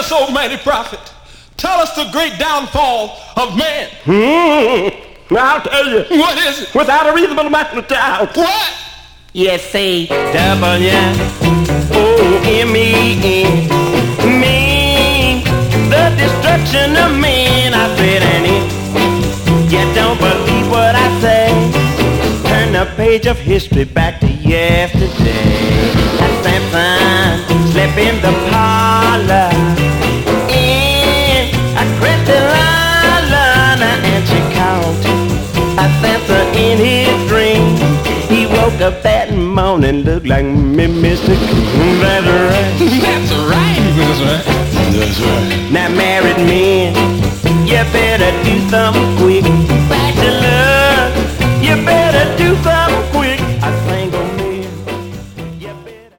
us, O mighty prophet. Tell us the great downfall of man. I'll tell you. What is it? Without a reasonable amount of doubt. What? Yes, say W-O-M-E-N. Mean the destruction of man. I said, Annie, you don't believe what I say. Turn the page of history back to yesterday. That Samson slept in the parlor in a crystal island, and she caught a Samson in his dream. He woke up that morning, looked like me, Mr. King. That's right. That's right. That's right. That's right. Now married men, you better do something quick. Bachelor, you better